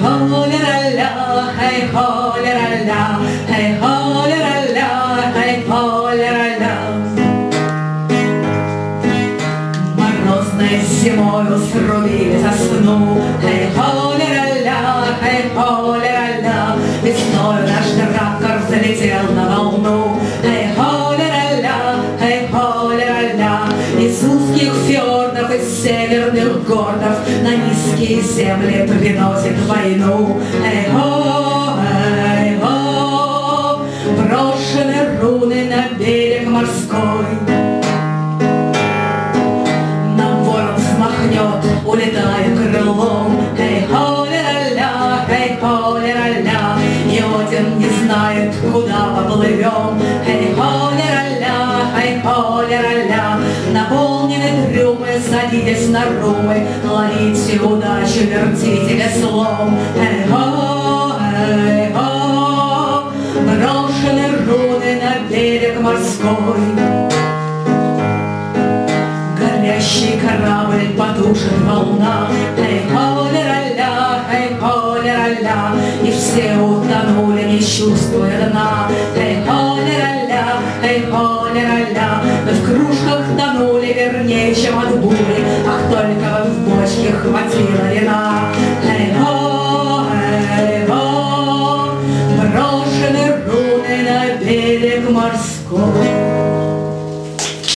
холера-ля, эй, холера-ля, эй, холера-ля, эй, холера-ля. Морозной зимою срубили сосну, эй, холера-ля, эй, холера-ля. Весною наш драккар залетел на волну, эй, холера-ля, эй, холера-ля. Из узких фьордов, из северных гордов на низкие земли приносит войну. Эй-хо, эй-хо, брошены руны на берег морской. Нам ворон взмахнет, улетая крылом. Эй-хо-ля-ля, эй-хо-ля-ля, и один не знает, куда поплывем. Эй-хо-ля-ля, эй-хо-ля-ля, наполнены трюмы, садитесь на румы, ловите удачу, вертите веслом. Эй-хо, эй-хо, брошены руны на берег морской. Горящий корабль потушит волна. Эй-хо-ля-ля, эй-хо-ля-ля, и все утонули, не чувствуя дна. Эй-хо-ля-ля, эй-хо-ля-ля, мы в кружках тонули вернее, чем от бури. Ах, только бы в бочке хватило вина.